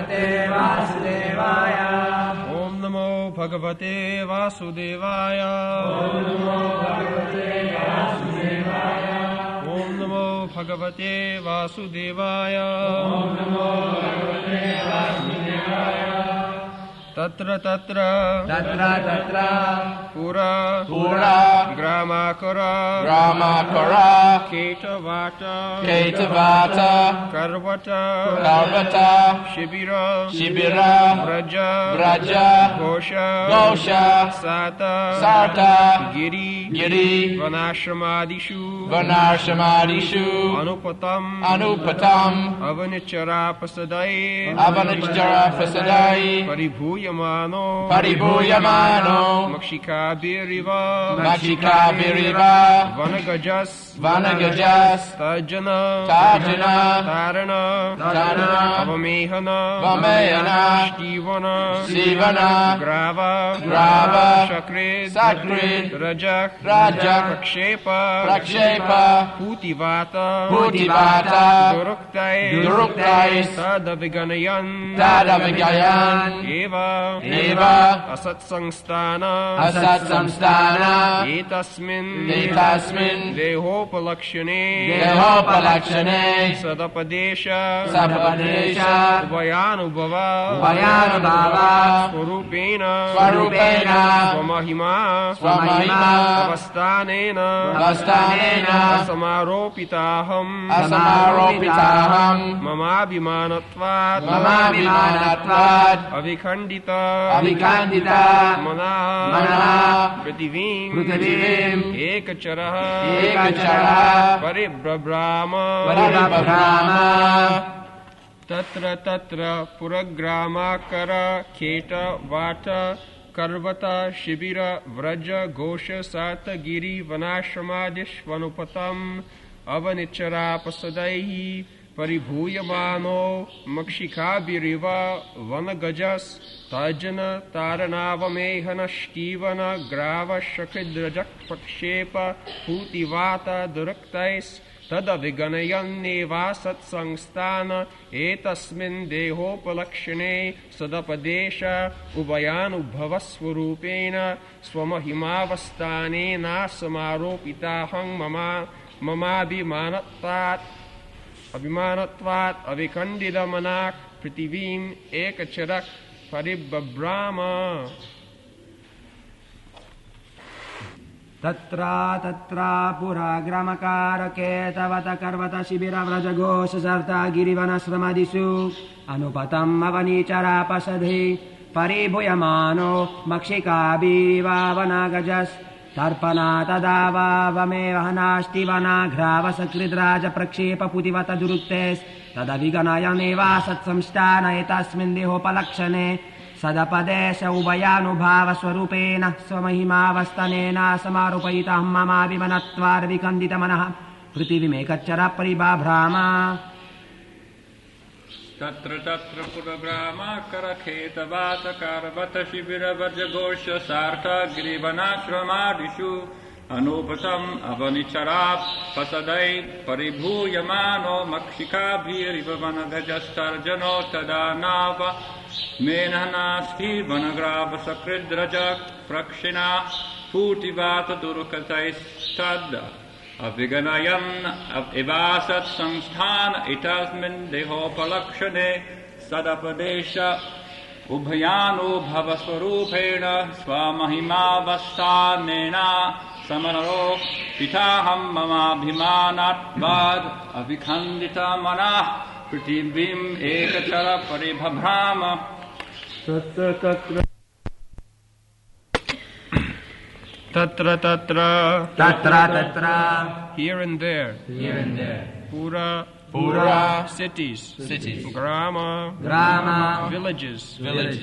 भगवते वासुदेवाय ओम नमो भगवते वासुदेवाय ओम नमो भगवते वासुदेवाय ओम नमो भगवते वासुदेवाय ओम नमो भगवते वासुदेवाय तत्र तत्र पुरा ग्रामाकरा केटवाट करवट शिबिर व्रज घोष सात गिरि वनाश्रमादिषु अनुपतम् अवनिचरापसदै परिभूयमानो मक्षिकाभिरिव वनगजस् तर्जन तारण अवमेहन जीवन ग्राव शकृत् रजक प्रक्षेप पूतिवात दुरुक्तै तदविगणयन् एव असत्संस्थान एतस्मिन् देहोपलक्षणे सदपदेश उभयानुभव स्वरूपेण स्वमहिमा अवस्थानेन समारोपिताहम् ममाभिमानत्वात् अविखण्डिता मना पृथिवीम् एकचरः परिब्रभ्राम तत्र तत्र पुरग्रामाकर खेट वाट कर्वत शिबिर व्रज घोष सात गिरि वनाश्रमादिष्वनुपतम् अवनिचरापसदैः परिभूयमानो मक्षिकाभिरिव वनगजस् तर्जन तारणावमेहन ष्टीवन ग्राव शकृद्रजक् प्रक्षेप पूतिवात दुरुक्तैस् तदविगणयन्नेवासत्संस्थान एतस्मिन् देहोपलक्षणे सदपदेश उभयानुभवस्वरूपेण स्वमहिमावस्थानेनासमारोपिताहं ममाभिमानत्वात् अविखण्डितमनाक् पृथिवीम् एकचरक् परिब्रभ्राम तत्र पुरा ग्रामकारकेतवत कर्वत शिबिर व्रज घोष सर्ता गिरिवनाश्रमादिषु अनुपतम् अवनीचरापसधे परिभूयमानो मक्षिकाभिरिवावनागजस् तर्पणा तदा वावमेवहनाष्टिवनाघ्रावसकृद्राज प्रक्षेप पुतिवत दुरुक्तेस् तदविगणयमेवासत्संस्थान एतस्मिन् देहोपलक्षणे सदपदेश उभयानुभावस्वरूपेण स्वमहिमावस्थनेन समारोपयितः ममाभिमनत्वाद्विखण्डितमनः पृथिवीमेकच्चर परिबाभ्राम तत्र तत्र पुरग्रामाकरखेतवात कार्वत शिबिर व्रज घोष सार्थ गिरिवनाश्रमादिषु अनुपतम् अवनिचरापसदै परिभूयमानो मक्षिकाभिरिव वनगजस्तर्जनो तदा नाव मेननास्ति वनग्राव सकृद्रजक् प्रक्षिणा पूतिवात दुरुकतैस्तद् अविगणयन् एवासत्संस्थान एतस्मिन् देहोपलक्षणे सदपदेश उभयानुभवस्वरूपेण स्वमहिमावस्थानेन समरोपिताहं ममाभिमानात्वाद् अविखण्डितमनः पृथिवीम् एकचर परिभ्राम तत्र here and there pura cities grama villages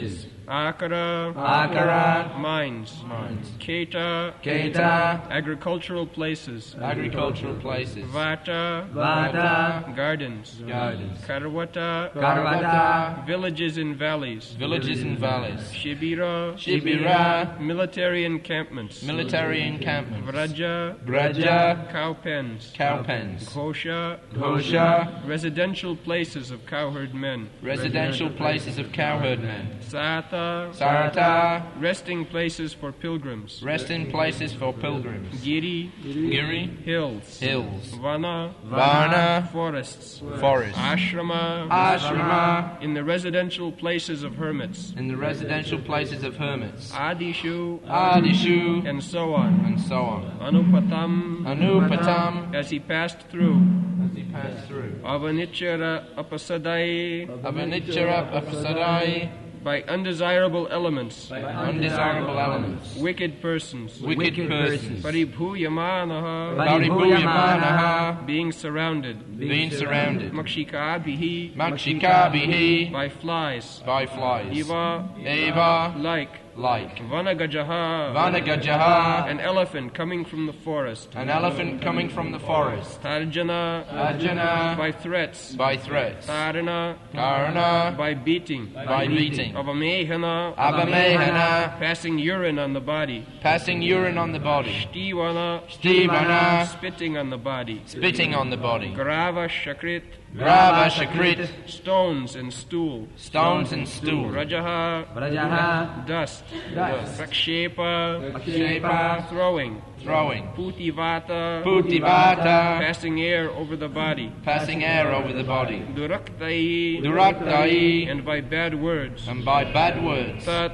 Akara, mines. mines. Keta, Keta, agricultural places. agricultural places. Vata, Vata, gardens. Gardens. Karwata, Karvata, villages and valleys. Villages and valleys. Shibira, Shibira, military encampments. military encampments. Vraja, Braja, cow pens. cow pens. Ghosha, Ghosha, residential places of cowherd men. residential places of cowherd men. Sata, Sarata, resting places for pilgrims. resting places for pilgrims. Giri, Giri, hills. hills. Vana, Varna, forests. forests. Ashrama, Ashrama, in the residential places of hermits. in the residential places of hermits. Adishu, Adishu, and so on. and so on. Anupatam, Anupatam, as he passed through. as he passed through. Avanichara apasadai, Avanichara Apasadai, by undesirable elements. undesirable elements. Wicked persons. Wicked persons. Paribhuyamanaha, Paribhuyamanaha, being surrounded. being surrounded. Makshikabihi, Makshikabihi, by flies. by flies. Eva, Eva, like. like. Vanagajaha, Vanagajaha, an elephant coming from the forest. an elephant coming from the forest. Tarjana, Arjuna, by threats. by threats. Tarana, Karna, by beating. by beating. Avamehana, Avamehana, passing urine on the body. passing urine on the body. Stivana, Stivana, spitting on the body. spitting on the body. Grava Shakrit, Grava Shakrit, stones and stool. stones and stool. Rajaha, Vrajaha, dust. dust. Prakshepa, Shepa, throwing. throwing. Putivata, Putivata, passing air over the body. passing air over the body. Duraktai, Duraktai, and by bad words. and by bad words. Tat,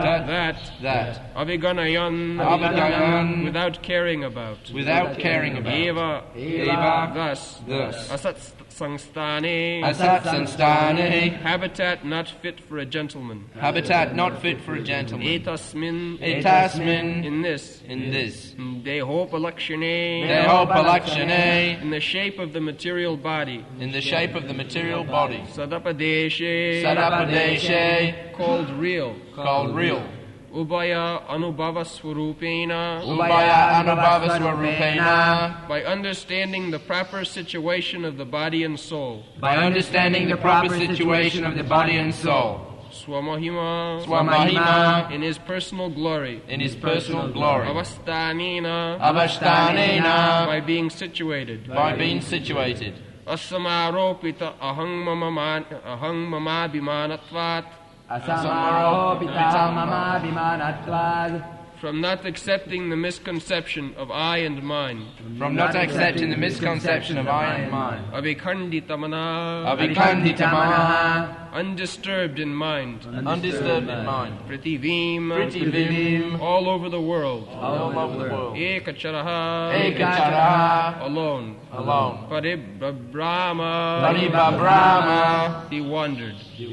that. Aviganayan, Aviganayan, without caring about. without caring about. Eva, Eva, thus. thus. Asat Sangstane, Asat Sanstane, habitat not fit for a gentleman. habitat not fit for a gentleman. Etasmin, Etasmin, in this. in this. Dehopalakshane, Dehopalakshane, in the shape of the material body. in the shape of the material body. Sadapadeshe, Sadapadeshe, called real. called real. Ubaya Anubhava Swarupena, Ubaya Anubhava Swarupena, by understanding the proper situation of the body and soul. by understanding the proper situation of the body and soul. Swamahima, Swamahima, in his personal glory. in his personal glory. Avastanina, Avashtanena, by being situated. by being situated. Asamaropita ahang mama bimanatvat, Asamaro pita mama vimanatvad, from not accepting the misconception of I and mine. From not accepting the misconception of I and mine. Avikhanditamana, Avikanditamana, undisturbed in mind. undisturbed in mind. Prithivim, Prithivim, all over the world. all over the world. Ekacharaha, Ekachara, alone. alone. Paribrahma, Paribabrahma, he wandered.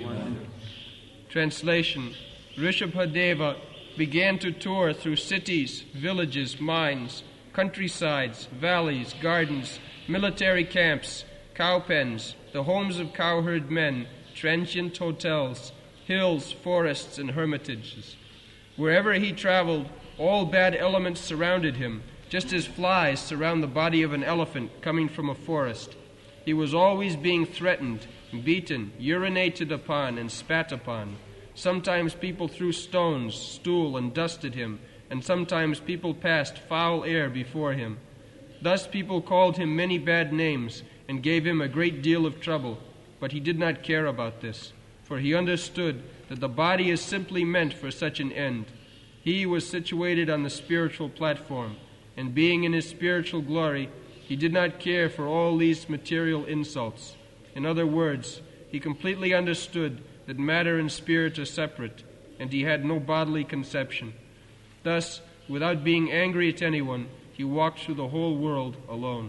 Translation: Rishabhadeva began to tour through cities, villages, mines, countrysides, valleys, gardens, military camps, cow pens, the homes of cowherd men, transient hotels, hills, forests, and hermitages. Wherever he traveled, all bad elements surrounded him, just as flies surround the body of an elephant coming from a forest. He was always being threatened, beaten, urinated upon, and spat upon. Sometimes people threw stones, stool, and dust at him, and sometimes people passed foul air before him. Thus people called him many bad names and gave him a great deal of trouble, but he did not care about this, for he understood that the body is simply meant for such an end. He was situated on the spiritual platform, and being in his spiritual glory, he did not care for all these material insults. In other words, he completely understood that matter and spirit are separate, and he had no bodily conception. Thus, without being angry at anyone, he walked through the whole world alone.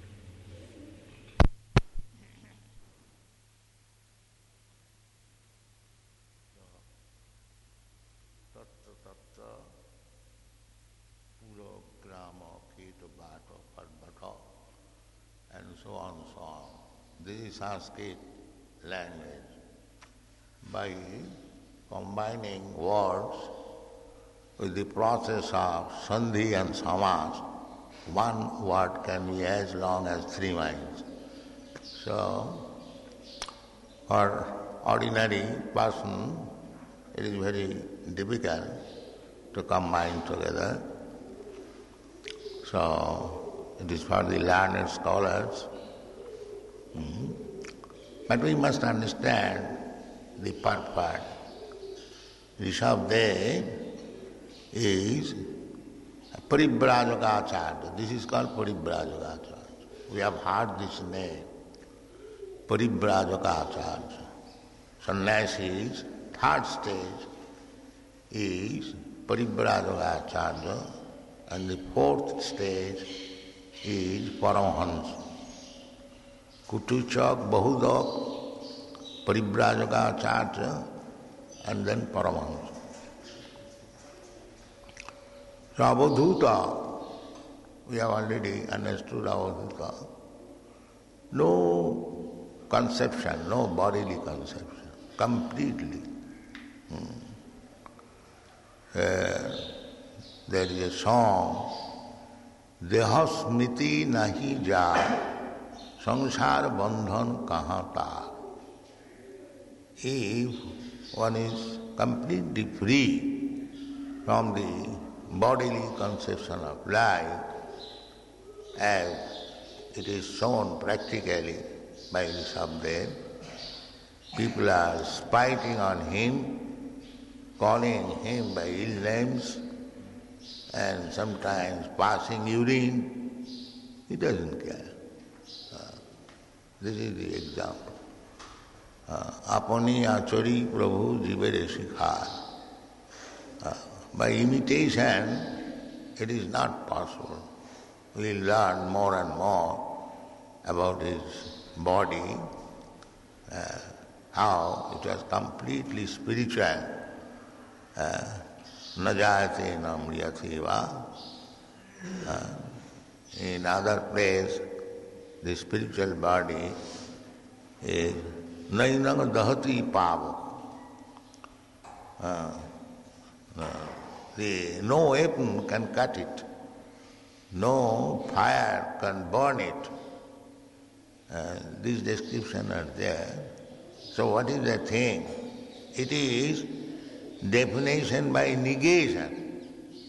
and so on, so on. This is Sanskrit language. By combining words with the process of sandhi and samas, one word can be as long as 3 miles. So, for ordinary person, it is very difficult to combine together. So, it is for the learned scholars. But we must understand the purport. Rishabhdev is a Parivrajagacharya. This is called Parivrajagacharya. We have heard this name, Parivrajagacharya. Sannyasis, third stage is Parivrajagacharya, and the fourth stage is Paramahansa. Kutuchak, Bahudak, Parivrajagacharya, and then Paramahansa. So Avadhuta, we have already understood Avadhuta. No conception, no bodily conception, completely. There is a song, Dehasmiti nahi jaa, samsar bandhan kahan taar. If one is completely free from the bodily conception of life, as it is shown practically by Rishabhdev, people are spiting on him, calling him by ill names, and sometimes passing urine. He doesn't care. This is the example. Apani achari prabhu jivere shikhar. By imitation, it is not possible. We learn more and more about his body, how it was completely spiritual. Na jayate na mriyate va. In other place, the spiritual body is nainang dahati pava. No weapon can cut it, no fire can burn it. These descriptions are there. So what is the thing? It is definition by negation.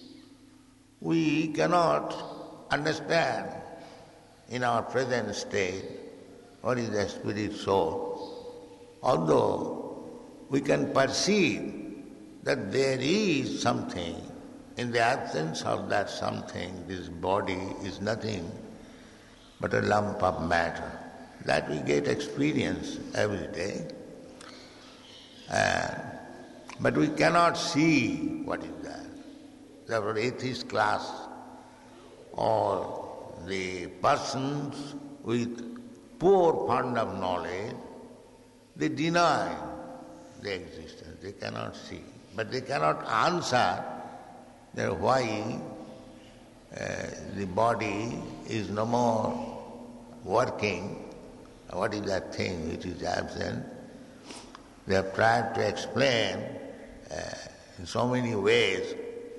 We cannot understand in our present state what is the spirit soul. Although we can perceive that there is something, in the absence of that something, this body is nothing but a lump of matter. That we get experience every day. But we cannot see what is that. Therefore, atheist class or the persons with poor fund of knowledge, they deny the existence. They cannot see. But they cannot answer that why the body is no more working. What is that thing which is absent? They have tried to explain in so many ways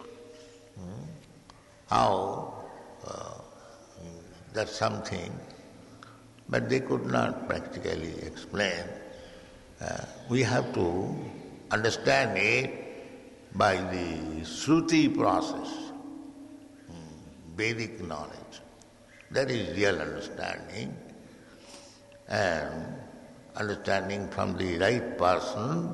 how that's something, but they could not practically explain. We have to understand it by the Shruti process, Vedic knowledge. That is real understanding, and understanding from the right person,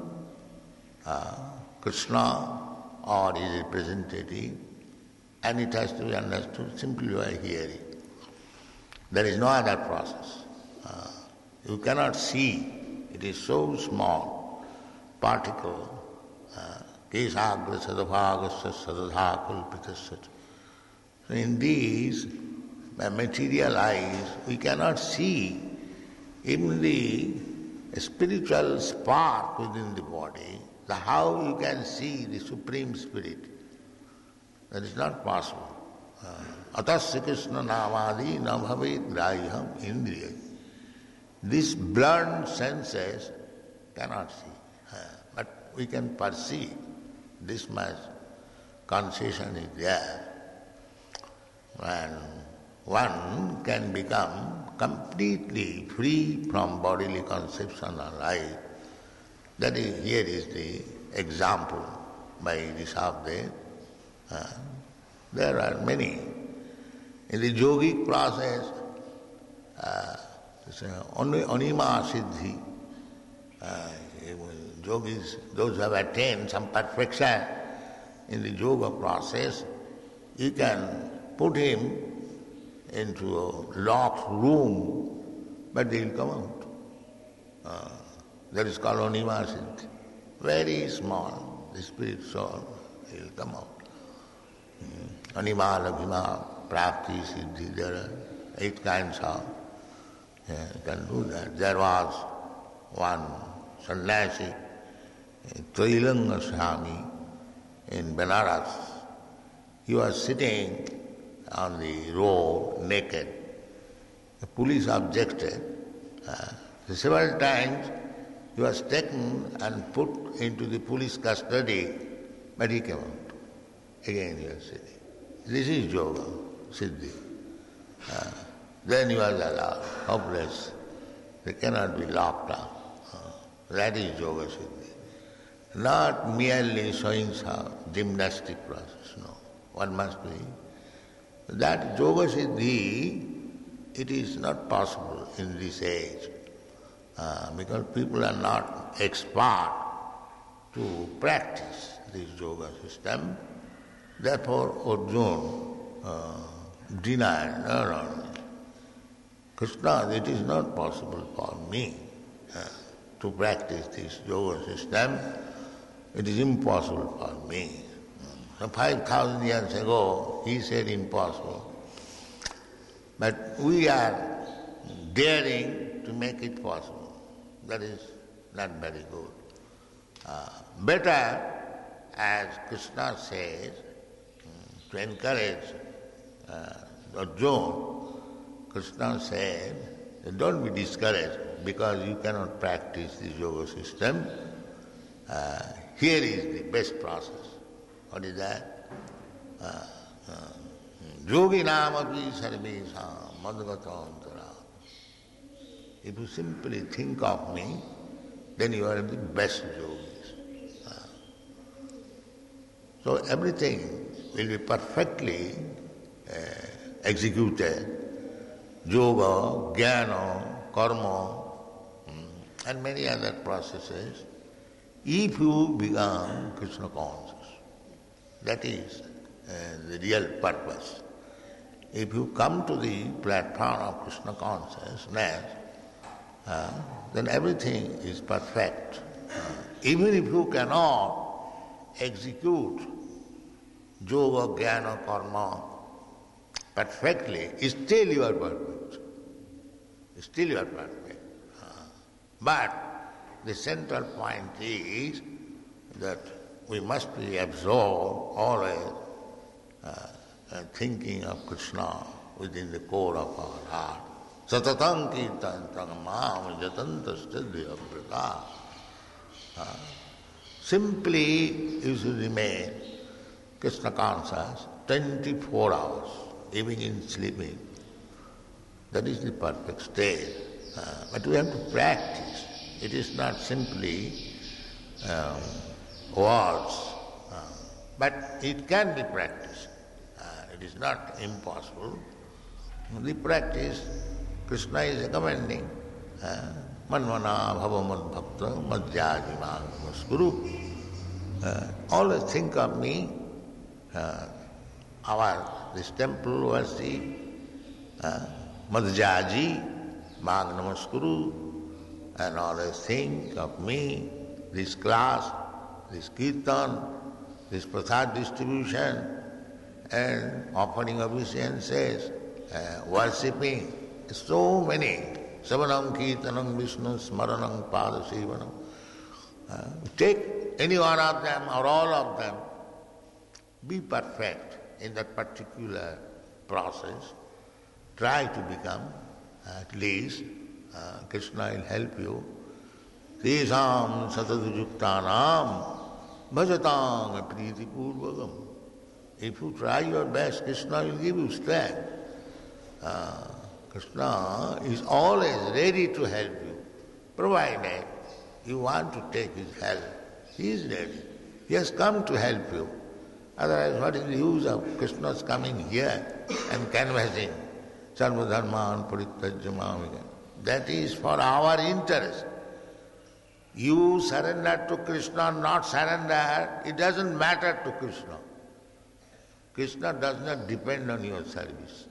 Krishna or his representative, and it has to be understood simply by hearing. There is no other process. You cannot see. It is so small, particle. Kesagra sadabhagasya sadadha kulpitasya. So in these material eyes, we cannot see even the spiritual spark within the body, how you can see the Supreme Spirit. That is not possible. Atasya Krishna namadi na bhavet grahiham indriya. These blurred senses cannot see. But we can perceive this much concession is there, and one can become completely free from bodily conception or life. That is, here is the example by Rishabdev. There are many. In the yogic process, Anima Siddhi, yogis, those who have attained some perfection in the yoga process, you can put him into a locked room, but he will come out. That is called Anima Siddhi. Very small, the spirit soul, he will come out. Anima, Labhima, Prapti, Siddhi, there are 8 kinds of, you can do that. There was one sannyasi, Trailanga Swami in Benares. He was sitting on the road naked. The police objected. Several times he was taken and put into the police custody, but he came out. Again he was sitting. This is yoga, siddhi. Then he was allowed, hopeless. They cannot be locked up. That is yoga siddhi. Not merely showing some gymnastic process, no. One must be. That yoga siddhi, it is not possible in this age, because people are not expert to practice this yoga system. Therefore Arjuna denied, no. Krishna, it is not possible for me to practice this yoga system. It is impossible for me. 5,000 years ago, he said impossible. But we are daring to make it possible. That is not very good. Better, as Krishna says, to encourage Arjuna, Krishna said, don't be discouraged because you cannot practice this yoga system. Here is the best process. What is that? Yoginam api sarvesam madgatantara. If you simply think of me, then you are the best yogis. So everything will be perfectly executed. Yoga, jnana, karma, and many other processes, if you become Krishna conscious. That is the real purpose. If you come to the platform of Krishna consciousness, then everything is perfect. Even if you cannot execute yoga, jnana, karma perfectly, still you are perfect. Still you are perfect. But the central point is that we must be absorbed always thinking of Krishna within the core of our heart. Satatam kirtantam mam jatantasya prata. Simply you should remain Krishna conscious 24 hours, even in sleeping. That is the perfect state. But we have to practice. It is not simply words, but it can be practiced. It is not impossible. The practice, Krishna is recommending, manvana bhava madbhakta madhyajima namaskuru. Always think of me, this temple worship, madhyaji, mag namaskuru, and always think of me, this class, this kirtan, this prasad distribution, and offering obeisances, worshipping, so many. Savanam kirtanam Vishnu smaranam padasevanam. Take any one of them or all of them, be perfect in that particular process. Try to become, at least, Krishna will help you. Tesam satadujuktanam bhajatam priti purvagam. If you try your best, Krishna will give you strength. Krishna is always ready to help you, provided you want to take his help. He is ready. He has come to help you. Otherwise, what is the use of Krishna's coming here and canvassing? Sarva dharman parityajya mamika. That is for our interest. You surrender to Krishna, not surrender, it doesn't matter to Krishna. Krishna does not depend on your service.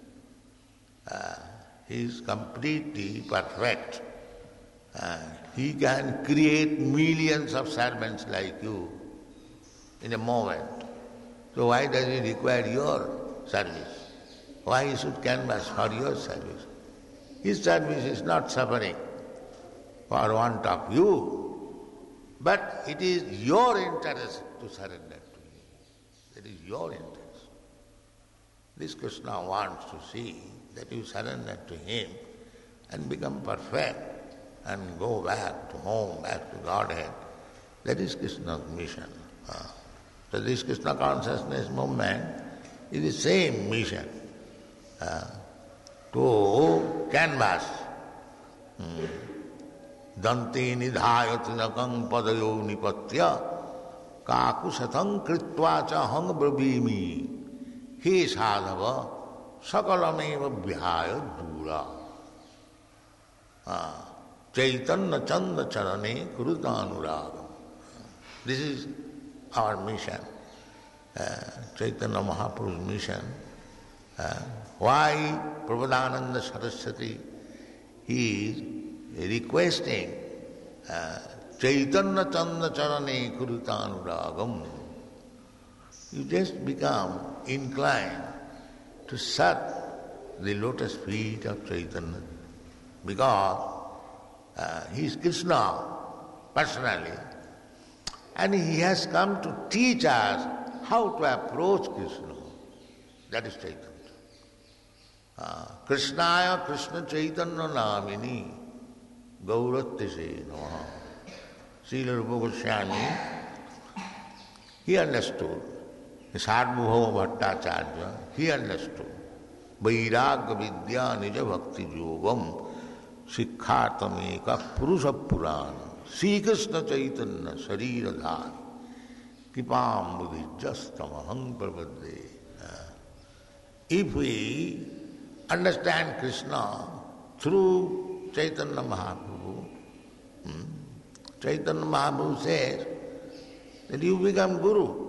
He is completely perfect. He can create millions of servants like you in a moment. So why does he require your service? Why he should canvass for your service? His service is not suffering for want of you, but it is your interest to surrender to him. It is your interest. This Krishna wants to see that you surrender to him and become perfect and go back to home, back to Godhead. That is Krishna's mission. So this Krishna consciousness movement is the same mission to canvas. Dante nidhaya tinakam padayo nipatya kakusatang kritva cha hang brabhimi he sadhava sakalameva vihaya dura. Chaitanya chanda charane kurutanuragam. This is our mission, Chaitanya Mahaprabhu's mission. Why Prabhupada Saraswati, he is requesting Chaitanya chanda charane kurutanuragam. You just become inclined to serve the lotus feet of Chaitanya because he is Krishna personally and he has come to teach us how to approach Krishna. That is Chaitanya. Krishnaya Krishna Chaitanya Namini Gaurattise Namaha. Srila Rupa Goswami, he understood. Sarvabhauma Bhattacharya, he understood. Vairagya Vidya Nija Bhakti Yogam Sikkhartameka Purusha Purana Sri Krishna Chaitanya Sarira Dhari Kipam Buddhi Jastamahang Prabhade. If we understand Krishna through Chaitanya Mahaprabhu, Chaitanya Mahaprabhu says that you become Guru.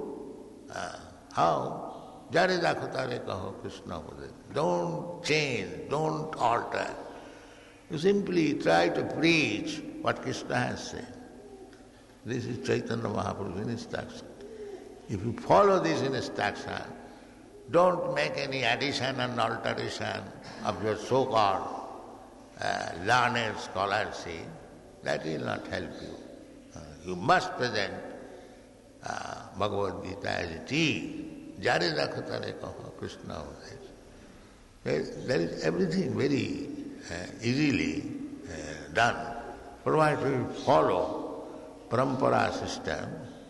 How? Jare dakhatare kaho Krishna Buddha. Don't change, don't alter. You simply try to preach what Krishna has said. This is Chaitanya Mahaprabhu's instruction. If you follow this instruction, don't make any addition and alteration of your so-called learned scholarship. That will not help you. You must present Bhagavad Gita as it is. Jare dakhatare kaho Krishna Buddha. There is everything very easily done, provided we follow parampara system.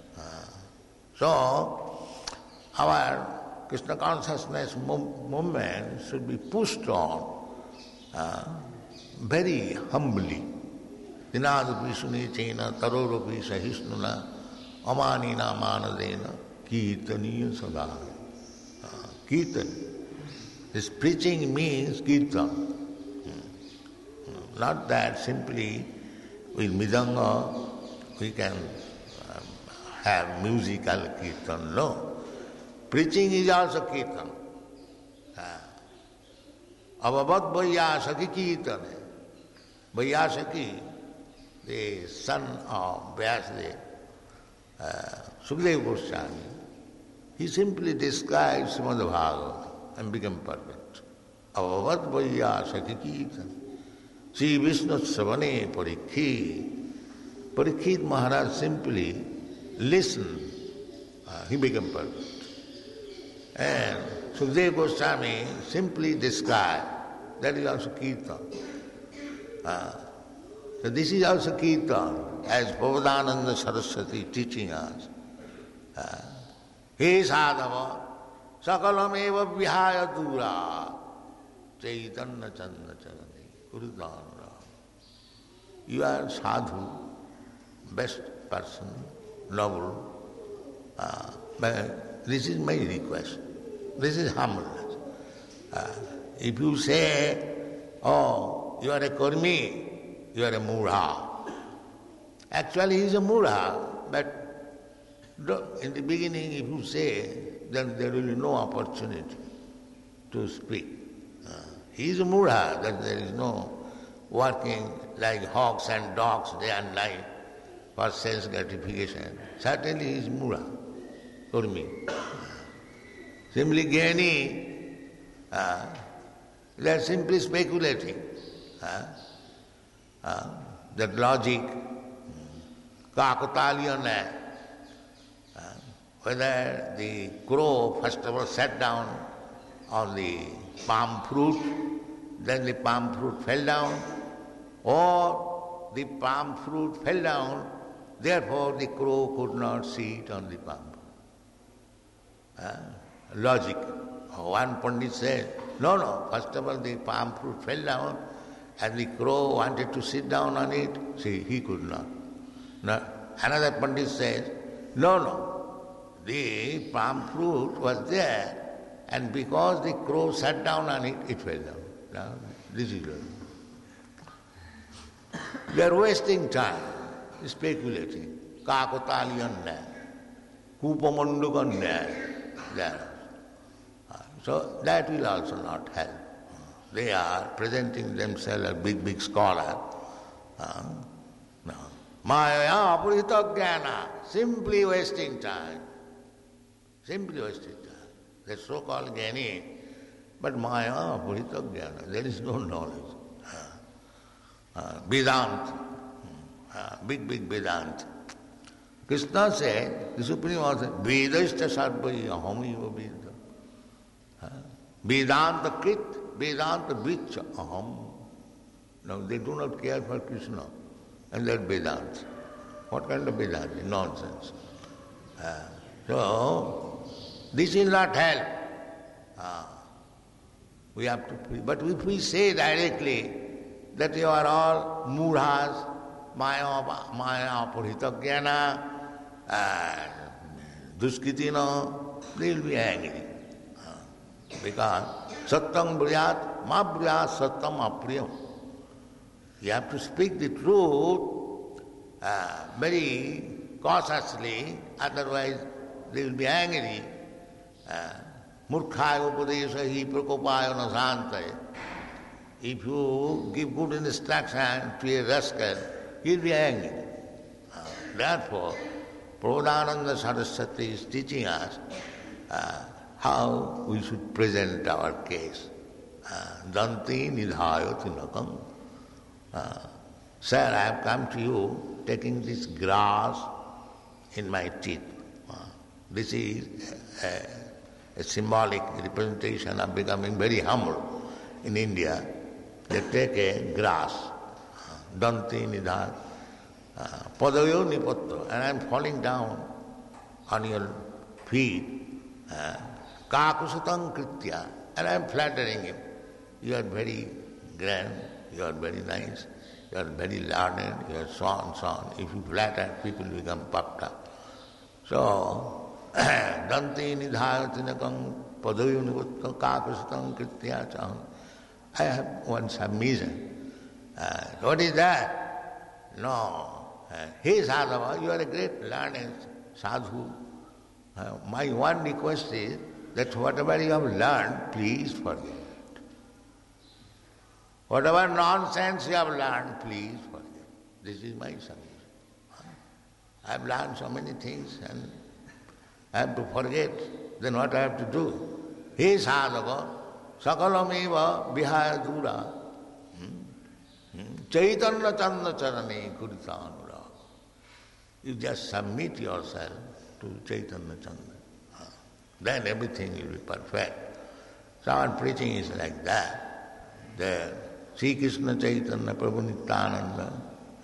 So, our Krishna consciousness movement should be pushed on very humbly. Dinadupi sunechena tarorupi sahisnuna amanina manadena kirtaniya sada. Kirtan. This preaching means kirtan. Not that simply with midanga we can have musical kirtan. No. Preaching is also kirtan. Avavat Vaiyasaki kirtan. Vaiyasaki, the son of Vyasadeva, Sukadeva Goswami, he simply describes Srimad Bhagavata and become perfect. Avavat Vaiyasaki kirtan. Sri Vishnu Savane Parikshit. Parikshit Maharaj simply listened, he became perfect. And Sukadeva Goswami simply described, that is also kirtan. So this is also Kirtan, as Prabodhananda Saraswati is teaching us. He sadhava sakalam eva vihaya dura chaitanya chanda charani kurudanura. You are sadhu, best person, noble. But this is my request. This is humbleness. If you say, oh, you are a karmi, you are a mudha. Actually, he is a mudha, but in the beginning, if you say, then there will be no opportunity to speak. He is a mudha, that there is no working like hawks and dogs day and night for sense gratification. Certainly he is mudha, kurmi. Simply Gyani, they are simply speculating. That logic, Kakatalian, whether the crow first of all sat down on the palm fruit, then the palm fruit fell down, or the palm fruit fell down, therefore the crow could not sit on the palm fruit. Logic. One Pandit said, no, first of all the palm fruit fell down and the crow wanted to sit down on it. See, he could not. Another Pandit says, no, the palm fruit was there and because the crow sat down on it, it fell down. Now, this is logic. They are wasting time, speculating. Kakotaliyan, Kupamandukan there. So that will also not help. They are presenting themselves as big scholar. Maya apurita jnana, simply wasting time. Simply wasting time. They so-called jnani, but Maya apurita jnana, there is no knowledge. Vedanta, big Vedanta. Krishna said, the Supreme Lord said, Vedashta sarvai ahamiva Veda. Vedanta krit, Vedanta vicha aham. Now they do not care for Krishna and their Vedanta. What kind of Vedanta? Nonsense. So, this will not help. We have to, but if we say directly that you are all mudhas, maya apurita jnana, duskitina, they will be angry. Because satyam briyat, ma briyat satyam apriyam. You have to speak the truth very cautiously, otherwise they will be angry. Murkhaya upadesha hi prakopaya nasantaya. If you give good instruction to a rascal, he will be angry. Therefore, Prabodhananda Saraswati is teaching us how we should present our case. Danti nidhayo tinakam. Sir, I have come to you taking this grass in my teeth. This is a symbolic representation of becoming very humble. In India, they take a grass, danti nidhayo, padayo nipatto, and I am falling down on your feet. Kakusatang kritya, and I am flattering him. You are very grand, you are very nice, you are very learned, you are so on, so on. If you flatter, people become puffed up. So, danti nidhayo tinakam padayo nipatto kakusatang kritya chaham. I have one submission. What is that? No. Hey sadhava, you are a great learned sadhu. My one request is that whatever you have learned, please forget. Whatever nonsense you have learned, please forget. This is my submission. I have learned so many things and I have to forget. Then what I have to do? Hey sadhava, sakalameva vihaya dura, chaitanya chanda charane kuritanura. You just submit yourself to Chaitanya Chanda. Then everything will be perfect. So our preaching is like that. The Sri Krishna Chaitanya Prabhu Nityananda,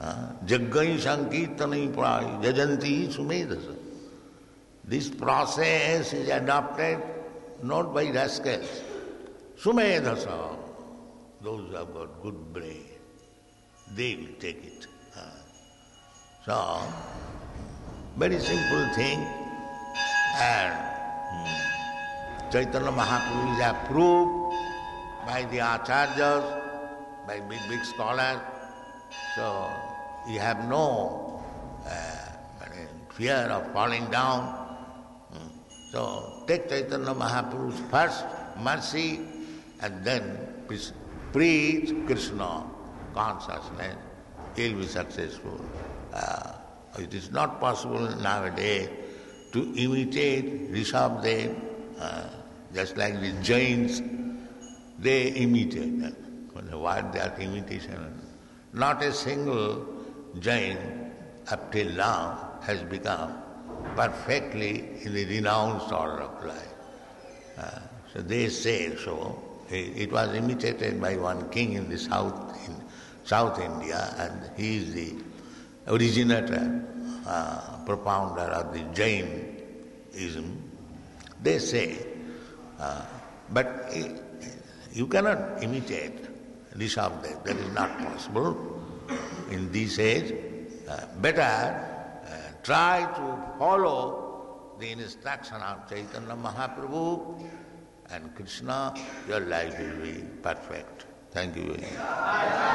Jaggai Sankirtanai Prai Jajanti Sumedasa. This process is adopted not by rascals. Sumedasa, those who have got good brain, they will take it. So, very simple thing, and Chaitanya Mahaprabhu is approved by the acharyas, by big scholars, so you have no fear of falling down. So take Chaitanya Mahaprabhu's first mercy and then preach Krishna consciousness, he will be successful. It is not possible nowadays to imitate Rishabdev, just like the Jains, they imitate them. What their imitation? Not a single Jain up till now has become perfectly in the renounced order of life. So they say so. It was imitated by one king in the South India, and he is the originator, propounder of the Jainism. They say, but you cannot imitate Rishabdev. That is not possible in this age. Better try to follow the instruction of Chaitanya Mahaprabhu and Krishna, your life will be perfect. Thank you very much.